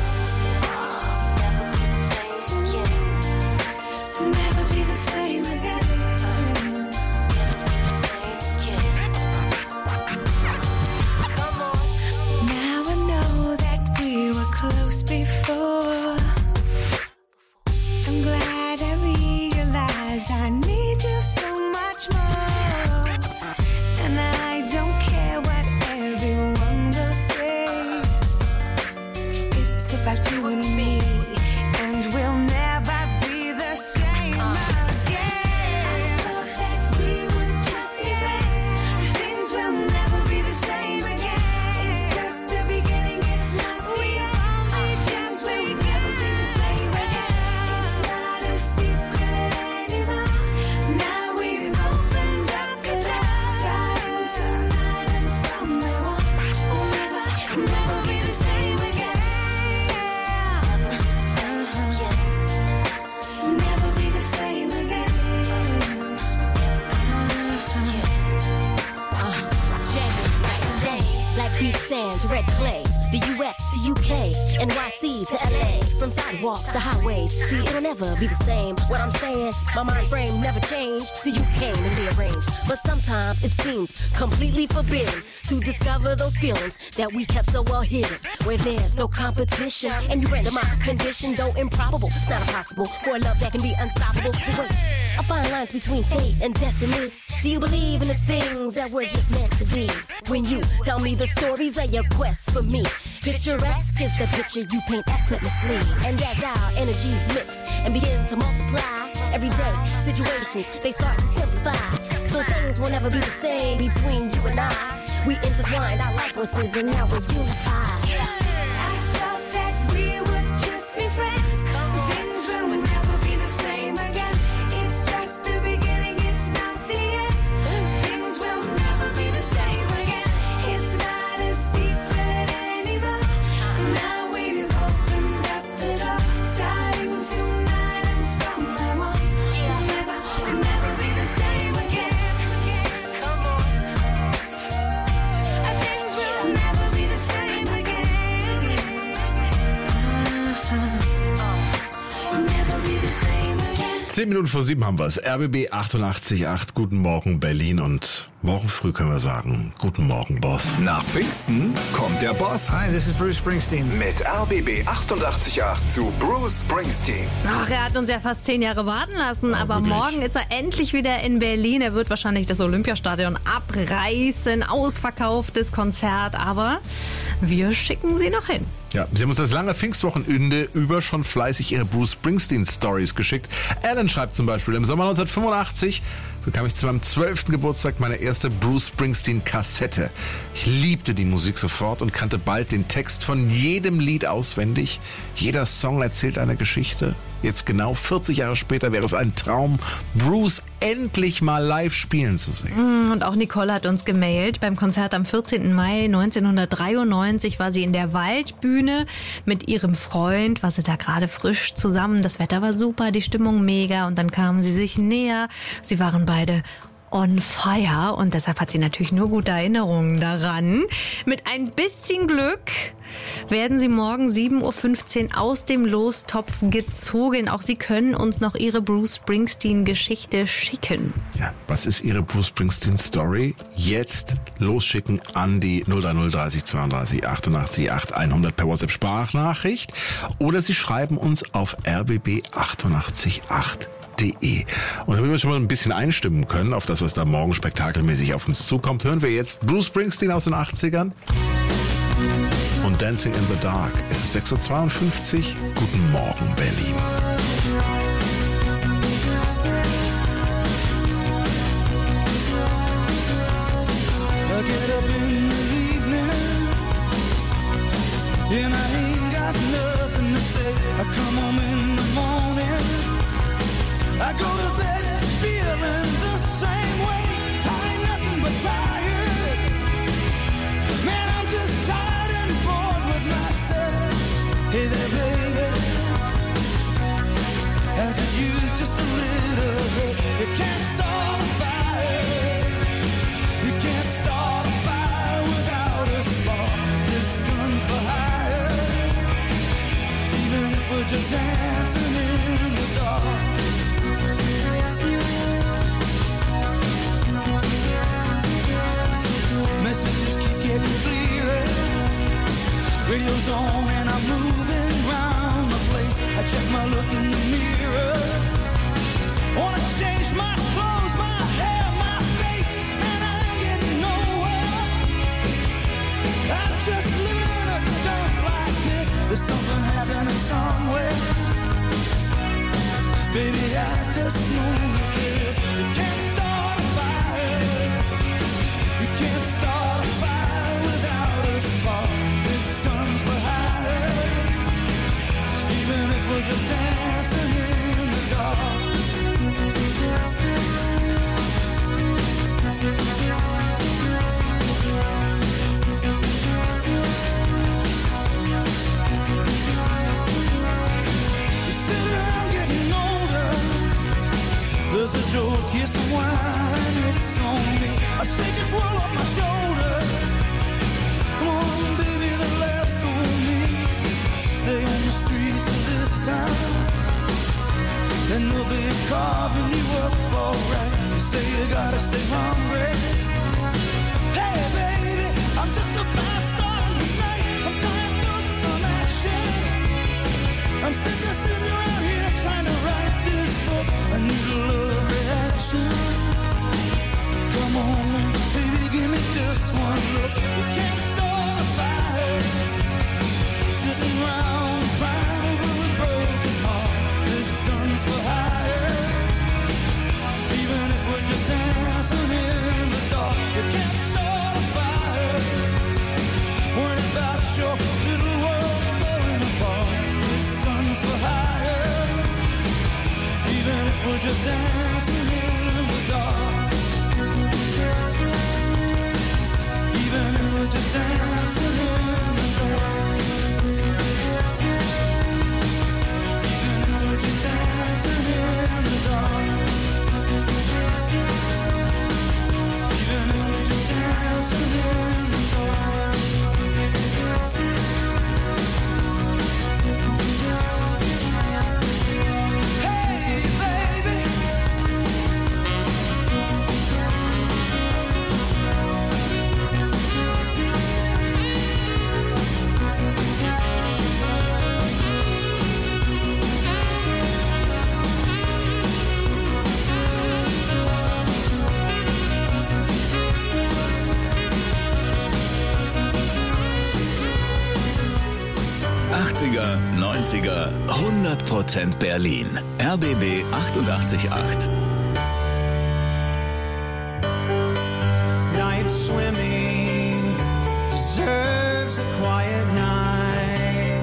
Never be the same again. Now I know that we were close before. I'm glad I realized I need you so much more. And I don't care what everyone will say. It's about you and me, and we'll never be the same again. I thought that we would just be friends. Things will never be the same again. It's just the beginning, it's not the end. Only chance we'll never be the same again. It's not a secret anymore. Now we've opened up the door. Starting tonight and from now on, we'll never, never be the same again. Never be the same again. Check it, night and day. Black beach sands, red clay. The U S to U K, N Y C to L A. From sidewalks to highways. See, it'll never be the same. What I'm saying, my mind frame never changed. So you came and rearranged. But sometimes it seems completely forbidden to discover those feelings that we kept so well hidden. Where there's no competition. And you render my condition, though improbable. It's not impossible for a love that can be unstoppable. But wait, I find lines between fate and destiny. Do you believe in the things that were just meant to be? When you tell me the stories of your quest for me, picturesque is the picture you paint effortlessly. And as our energies mix and begin to multiply, everyday situations, they start to simplify. So things will never be the same between you and I. We intertwined our life forces and now we're unified. I thought that we would just be friends. Things will never be the same again. It's just the beginning, it's not the end. Things will never be the same again. It's not a secret anymore. Now we've opened up the door. Starting tonight and from now on, we'll never, never be the same again. Things will never be the same again. Never be the same again. Zehn Minuten vor sieben haben wir es. R B B achtundachtzig Komma acht. Guten Morgen, Berlin. Und morgen früh können wir sagen, guten Morgen, Boss. Nach Pfingsten kommt der Boss. Hi, this is Bruce Springsteen. Mit R B B achtundachtzig Komma acht zu Bruce Springsteen. Ach, er hat uns ja fast zehn Jahre warten lassen, Ja, aber wirklich. morgen ist er endlich wieder in Berlin. Er wird wahrscheinlich das Olympiastadion abreißen, ausverkauftes Konzert, aber wir schicken sie noch hin. Ja, sie haben uns das lange Pfingstwochenende über schon fleißig ihre Bruce Springsteen Stories geschickt. Alan schreibt zum Beispiel, im Sommer neunzehnhundertfünfundachtzig bekam ich zu meinem zwölften Geburtstag meine erste Bruce Springsteen Kassette. Ich liebte die Musik sofort und kannte bald den Text von jedem Lied auswendig. Jeder Song erzählt eine Geschichte. Jetzt genau vierzig Jahre später wäre es ein Traum, Bruce endlich mal live spielen zu sehen. Und auch Nicole hat uns gemailt. Beim Konzert am vierzehnten Mai neunzehnhundertdreiundneunzig war sie in der Waldbühne mit ihrem Freund, war sie da gerade frisch zusammen. Das Wetter war super, die Stimmung mega und dann kamen sie sich näher. Sie waren beide on fire und deshalb hat sie natürlich nur gute Erinnerungen daran. Mit ein bisschen Glück werden sie morgen sieben Uhr fünfzehn aus dem Lostopf gezogen. Auch sie können uns noch ihre Bruce Springsteen-Geschichte schicken. Ja, was ist Ihre Bruce Springsteen Story? Jetzt losschicken an die null drei null dreißig zweiunddreißig achtundachtzig acht hundert per WhatsApp Sprachnachricht oder Sie schreiben uns auf r b b achtundachtzig acht. Und damit wir schon mal ein bisschen einstimmen können auf das, was da morgen spektakelmäßig auf uns zukommt, hören wir jetzt Bruce Springsteen aus den achtzigern und Dancing in the Dark. Es ist sechs Uhr zweiundfünfzig. Guten Morgen, Berlin. I get up in the evening and I ain't got nothing to say. I come home in the morning, I go to bed feeling the same way. I ain't nothing but tired, man, I'm just tired and bored with myself. Hey there, baby, I could use just a little help. You can't start a fire, you can't start a fire without a spark. This gun's for hire, even if we're just dancing in the dark. Messages keep getting clearer, radio's on and I'm moving round the place. I check my look in the mirror, wanna change my clothes, my hair, my face, and I ain't getting nowhere. I'm just living in a dump like this. There's something happening somewhere, baby, I just know it is. You can't start a fire, you can't start a fire without a spark. This gun's for hire, even if we're just dancing in the dark. You sit around getting older, there's a joke, yes, some wine, it's on me. I shake this world off my shoulders. Come on, baby, the laughs on me. Stay on the streets of this town, and they'll be carving you up alright. You say you gotta stay hungry. Hey, baby, I'm just about starting tonight. I'm dying for some action. I'm sick of sitting around here trying to write this book. I need a love reaction. Come on now, baby, give me just one look. You can't start a fire, sitting around crying over a broken heart. This gun's for hire, even if we're just dancing in the dark. You can't start a fire, worrying about your little world falling apart. This gun's for hire, even if we're just dancing in the dark. Even if we're just dancing in the dark. Even if we're just dancing in the dark. Even if we're just dancing in the dark. Hey, baby. achtziger, neunziger, hundert Prozent Berlin. R B B achtundachtzig Komma acht. Night swimming deserves a quiet night.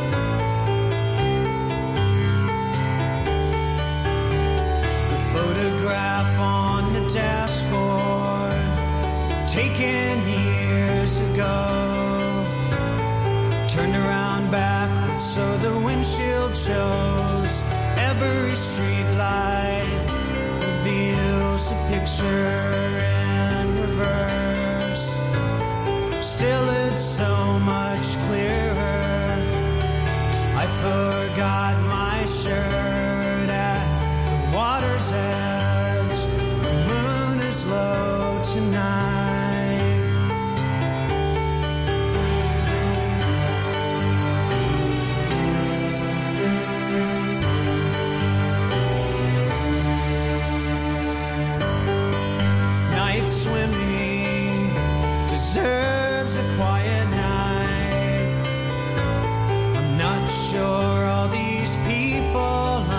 The photograph on the dashboard, taken years ago, turned around backwards so the windshield shows. Every street light reveals a picture in reverse. Still it's so much clearer. I forgot my shirt at the water's edge. The moon is low tonight. Swimming deserves a quiet night. I'm not sure all these people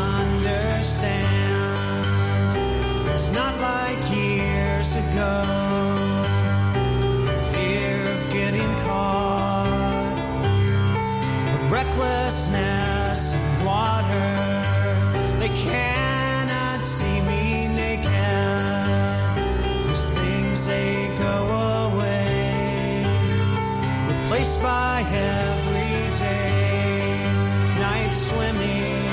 place by every day. Night swimming,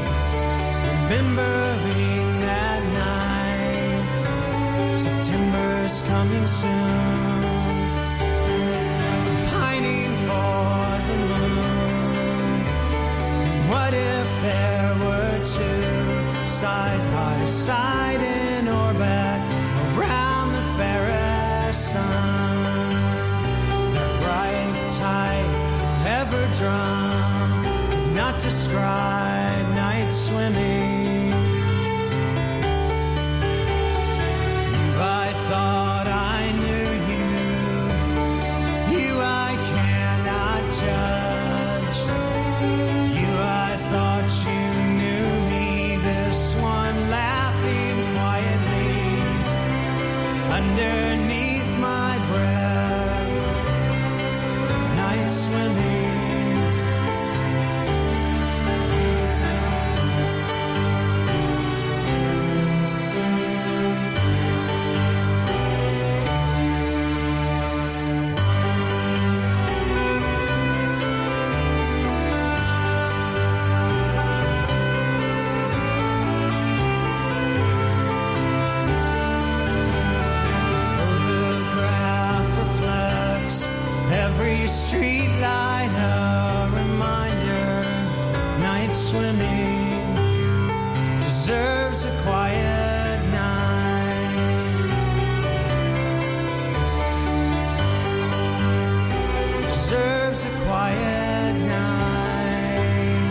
remembering that night. September's coming soon. I'm pining for the moon. And what if there were two side by side in orbit around the fairest sun? That bright, tight, ever drum could not describe night swimming. You, I thought I knew you. You, I cannot judge. You, I thought you knew me. This one laughing quietly underneath my breath. Night swimming. Street light, a reminder. Night swimming deserves a quiet night. Deserves a quiet night.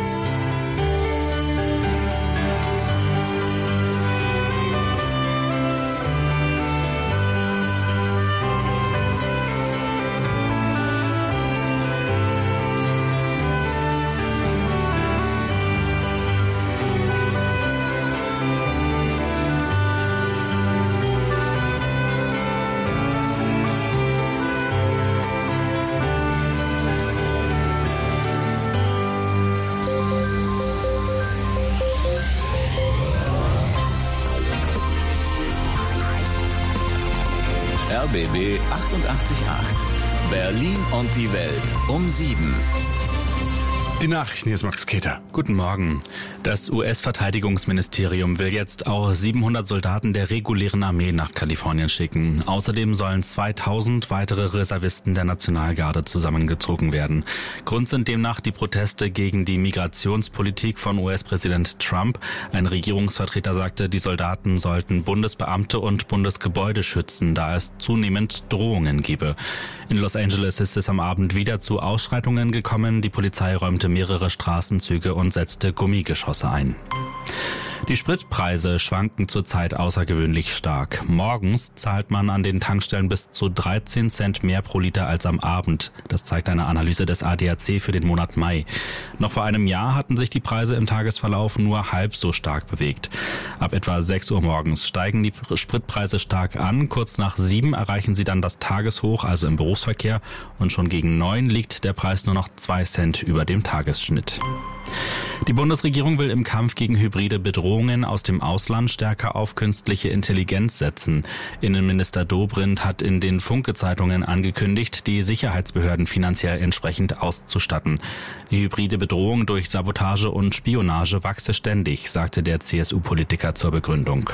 R B B achtundachtzig Komma acht. Berlin und die Welt um sieben. Die Nachrichten, hier ist Max Keter. Guten Morgen. Das U S-Verteidigungsministerium will jetzt auch siebenhundert Soldaten der regulären Armee nach Kalifornien schicken. Außerdem sollen zweitausend weitere Reservisten der Nationalgarde zusammengezogen werden. Grund sind demnach die Proteste gegen die Migrationspolitik von U S-Präsident Trump. Ein Regierungsvertreter sagte, die Soldaten sollten Bundesbeamte und Bundesgebäude schützen, da es zunehmend Drohungen gebe. In Los Angeles ist es am Abend wieder zu Ausschreitungen gekommen. Die Polizei räumte mehrere Straßenzüge und setzte Gummigeschosse ein. Die Spritpreise schwanken zurzeit außergewöhnlich stark. Morgens zahlt man an den Tankstellen bis zu dreizehn Cent mehr pro Liter als am Abend. Das zeigt eine Analyse des A D A C für den Monat Mai. Noch vor einem Jahr hatten sich die Preise im Tagesverlauf nur halb so stark bewegt. Ab etwa sechs Uhr morgens steigen die Spritpreise stark an. Kurz nach sieben erreichen sie dann das Tageshoch, also im Berufsverkehr. Und schon gegen neun liegt der Preis nur noch zwei Cent über dem Tagesschnitt. Die Bundesregierung will im Kampf gegen hybride Bedrohungen aus dem Ausland stärker auf künstliche Intelligenz setzen. Innenminister Dobrindt hat in den Funke-Zeitungen angekündigt, die Sicherheitsbehörden finanziell entsprechend auszustatten. Die hybride Bedrohung durch Sabotage und Spionage wachse ständig, sagte der C S U-Politiker zur Begründung.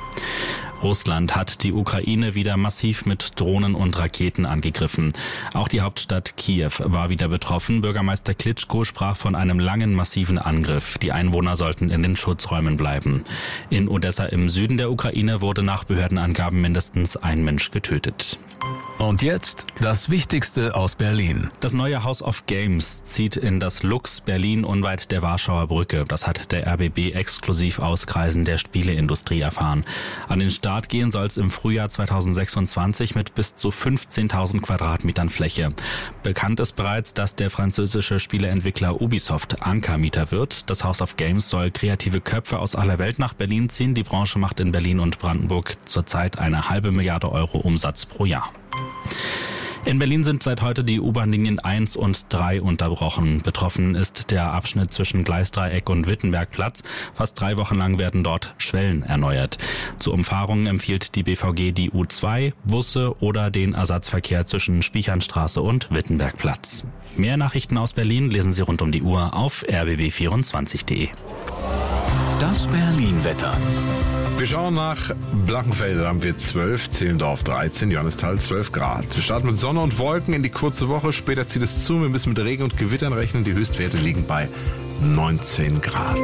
Russland hat die Ukraine wieder massiv mit Drohnen und Raketen angegriffen. Auch die Hauptstadt Kiew war wieder betroffen. Bürgermeister Klitschko sprach von einem langen, massiven Angriff. Die Einwohner sollten in den Schutzräumen bleiben. In Odessa im Süden der Ukraine wurde nach Behördenangaben mindestens ein Mensch getötet. Und jetzt das Wichtigste aus Berlin. Das neue House of Games zieht in das Lux Berlin unweit der Warschauer Brücke. Das hat der R B B exklusiv aus Kreisen der Spieleindustrie erfahren. An den Start gehen soll es im Frühjahr zweitausendsechsundzwanzig mit bis zu fünfzehntausend Quadratmetern Fläche. Bekannt ist bereits, dass der französische Spieleentwickler Ubisoft Ankermieter wird. Das House of Games soll kreative Köpfe aus aller Welt nach Berlin ziehen. Die Branche macht in Berlin und Brandenburg zurzeit eine halbe Milliarde Euro Umsatz pro Jahr. In Berlin sind seit heute die U-Bahn-Linien eins und drei unterbrochen. Betroffen ist der Abschnitt zwischen Gleisdreieck und Wittenbergplatz. Fast drei Wochen lang werden dort Schwellen erneuert. Zur Umfahrung empfiehlt die B V G die U zwei, Busse oder den Ersatzverkehr zwischen Spichernstraße und Wittenbergplatz. Mehr Nachrichten aus Berlin lesen Sie rund um die Uhr auf r b b vierundzwanzig punkt d e. Das Berlin-Wetter. Wir schauen nach Blankenfelde, da haben wir zwölf, Zehlendorf dreizehn, Johannisthal zwölf Grad. Wir starten mit Sonne und Wolken in die kurze Woche, später zieht es zu, wir müssen mit Regen und Gewittern rechnen, die Höchstwerte liegen bei neunzehn Grad.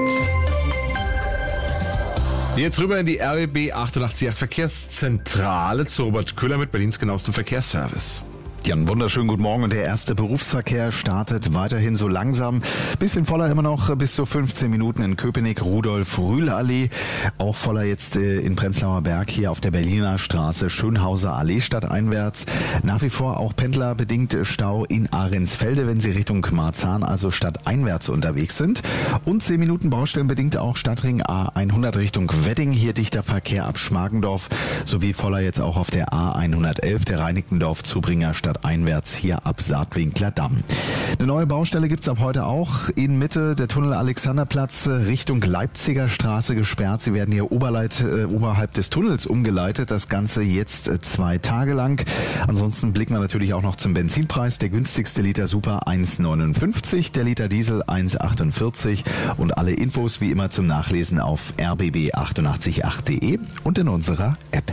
Jetzt rüber in die R B B achtundachtzig Punkt acht Verkehrszentrale zu Robert Köhler mit Berlins genauestem Verkehrsservice. Ja, einen wunderschönen guten Morgen und der erste Berufsverkehr startet weiterhin so langsam. Bisschen voller immer noch bis zu fünfzehn Minuten in Köpenick, Rudolf-Rühl-Allee. Auch voller jetzt in Prenzlauer Berg hier auf der Berliner Straße, Schönhauser Allee stadteinwärts. Nach wie vor auch pendlerbedingt Stau in Ahrensfelde, wenn Sie Richtung Marzahn, also stadteinwärts unterwegs sind. Und zehn Minuten baustellenbedingt auch Stadtring A hundert Richtung Wedding. Hier dichter Verkehr ab Schmargendorf sowie voller jetzt auch auf der A hundertelf, der Reinickendorf-Zubringer Stadt einwärts hier ab Saatwinkler Damm. Eine neue Baustelle gibt's ab heute auch in Mitte, der Tunnel Alexanderplatz Richtung Leipziger Straße gesperrt. Sie werden hier Oberleit, äh, oberhalb des Tunnels umgeleitet. Das Ganze jetzt äh, zwei Tage lang. Ansonsten blicken wir natürlich auch noch zum Benzinpreis. Der günstigste Liter Super eins neunundfünfzig, der Liter Diesel eins achtundvierzig und alle Infos wie immer zum Nachlesen auf r b b achtundachtzig punkt acht punkt d e und in unserer App.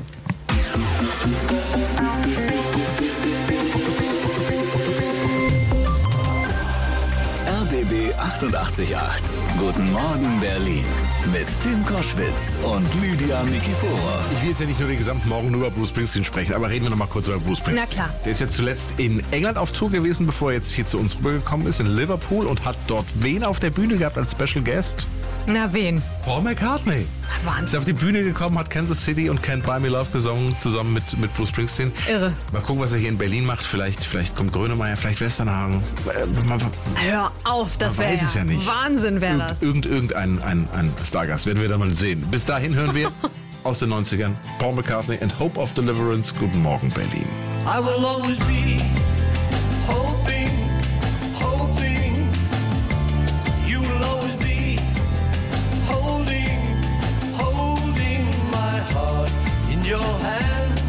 R B B achtundachtzig Punkt acht. Guten Morgen Berlin. Mit Tim Koschwitz und Lydia Nikiforov. Ich will jetzt ja nicht nur den gesamten Morgen nur über Bruce Springsteen sprechen, aber reden wir noch mal kurz über Bruce Springsteen. Na klar. Der ist ja zuletzt in England auf Tour gewesen, bevor er jetzt hier zu uns rübergekommen ist, in Liverpool, und hat dort wen auf der Bühne gehabt als Special Guest? Na, wen? Paul McCartney. Wahnsinn. Ist auf die Bühne gekommen, hat Kansas City und Can't Buy Me Love gesungen, zusammen mit, mit Bruce Springsteen. Irre. Mal gucken, was er hier in Berlin macht. Vielleicht, vielleicht kommt Grönemeyer, vielleicht Westernhagen. Hör auf, das wäre weiß es ja nicht. Wahnsinn, wäre das. Irgend, irgendein ein, ein Stargast werden wir da mal sehen. Bis dahin hören wir aus den neunzigern Paul McCartney and Hope of Deliverance. Guten Morgen, Berlin. I will always be hoping, hoping. You will always be holding, holding my heart in your hand.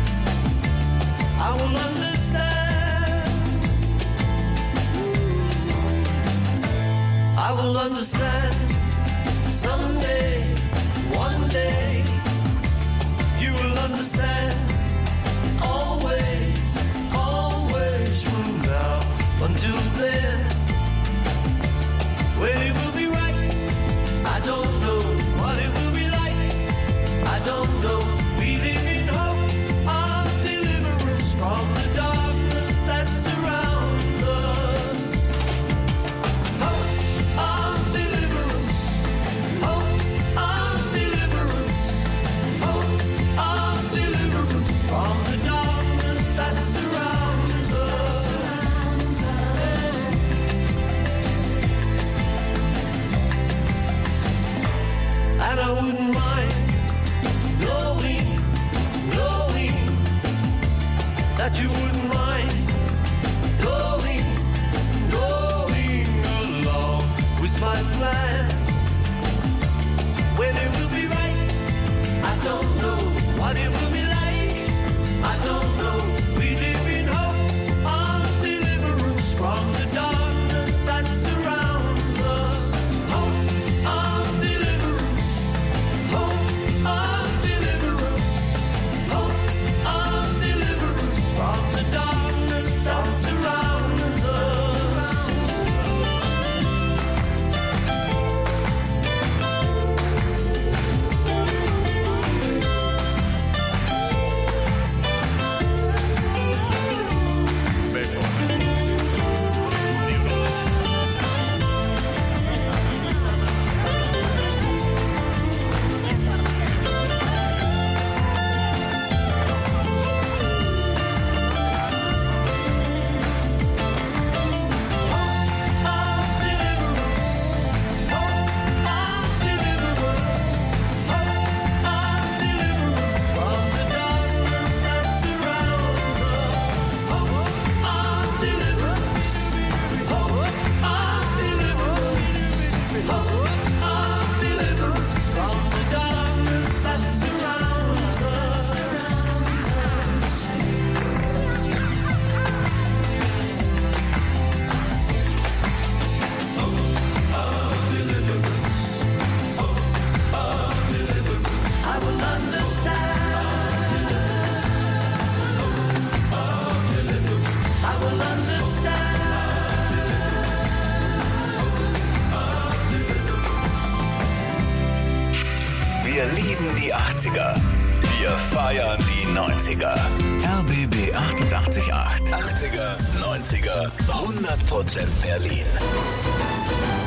I will understand. I will understand someday, one day. You will understand. Always, always from now until then. When it will be right, I don't know. What it will be like, I don't know. We live in hope of deliverance from the darkness that surrounds us. Hope of deliverance, hope of deliverance, hope of deliverance. die achtziger. Wir feiern die neunziger. R B B achtundachtzig Komma acht. achtziger, neunziger, hundert Prozent Berlin.